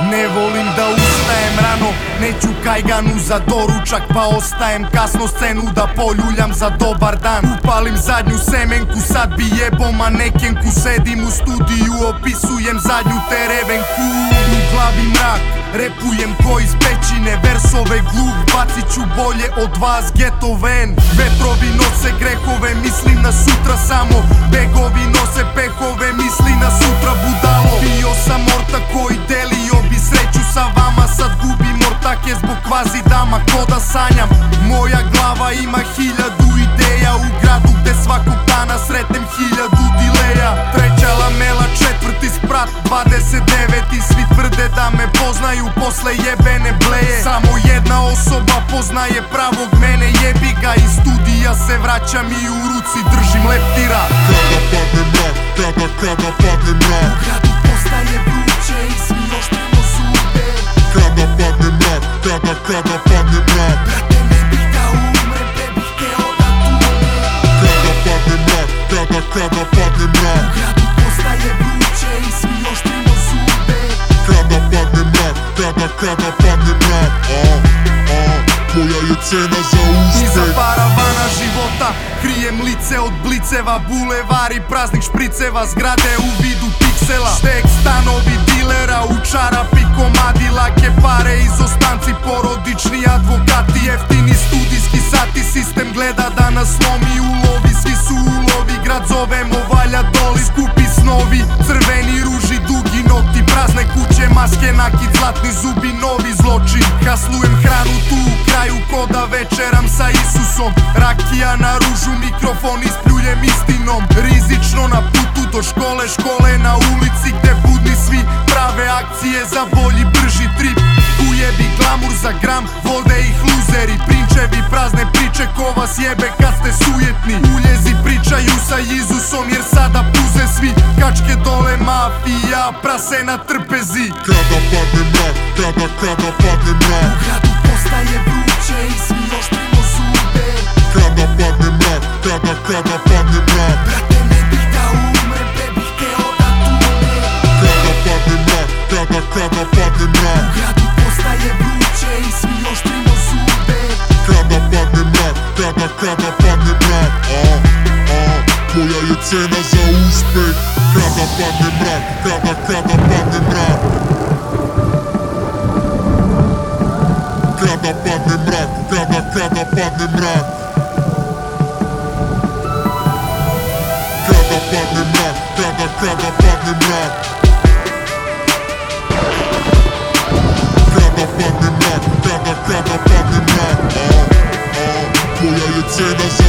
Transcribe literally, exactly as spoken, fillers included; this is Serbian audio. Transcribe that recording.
Ne volim da ustajem rano, neću kajganu za doručak, pa ostajem kasno scenu da poljuljam za dobar dan. Upalim zadnju semenku, sad bi jebo manekenku, sedim u studiju, opisujem zadnju terevenku. U glavi mrak, repujem ko iz pećine, versove glup, bacit ću bolje od vas ghetto van. Vetrovi nose grehove, mislim na sutra samo, begovi nose pehove, misli na sutra budalo. Bio sam ortak koji delio bi sreću sa vama, sad gubim ortake zbog kvazi dama, ko da sanjam. Moja glava ima hiljadu ideja, u gradu gde svakog dana sretnem hiljadu dileja. Treća lamela, četvrti sprat, dvadeset deveti, svi tvrde da me poznaju posle jebene bleje. Samo jedna osoba poznaje pravog mene, jebi ga, iz studija se vraćam i u ruci držim leptira. Kada padne mrak, kada, kada padne mrak, u gradu postaje vruće i svi oštrimo zube. Kada padne mrak, kada, kada padne mrak, brate ne bih da umrem, te bih hteo da tunem. Kada padne mrak, kada, kada padne mrak, u gradu postaje vruće i svi oštrimo zube. Kada padne mrak, kada, kada padne mrak, a, a, koja je cena za uspeh? Iza paravana života krijem lice od bliceva, bulevari praznih špriceva, zgrade u vidu piksela. Štek stanovi dilera, u čarapi komadi, lake pare, izostanci, porodični advokati, jeftini studijski sati, sistem gleda da nas slomi, ulovi, svi su ulovi, grad zovemo valja doli, skupi snovi, crveni ruži, dugi nokti, prazne kuće, maske, nakit, zlatni zubi, novi zločin. Haslujem hranu tu u kraju, ko da večeram sa Isusom, rakija na ružu, mikrofon ispljujem istinom. Rizično na putu do škole, škole na ulici gde budni svi prave akcije za bolji brži trip. Ujebi glamur za gram, vode ih luzeri, prinčevi prazne priče, ko vas jebe kad ste sujetni. Uljezi pričaju sa Isusom jer sada puze svi, kačke dole mafija, prase na trpezi. Kada padne mrak, kada, kada padne mrak, u gradu postaje vruće i svi oštrimo zube. Kada padne mrak, kada, kada padne mrak, brate ne bih da umrem, te bih hteo da tunem. Kada padne mrak, kada, kada padne mrak, u gradu postaje vruće i svi oštrimo zube. Kada padne mrak, kada, kada padne mrak, a, a, koja je cena za uspeh? Kada padne mrak, kada, kada padne mrak, kada padne mrak, kada, kada padne mrak, kada padne mrak, kada, kada padne mrak, kada padne mrak, kada, kada padne mrak, a, a, koja je cena za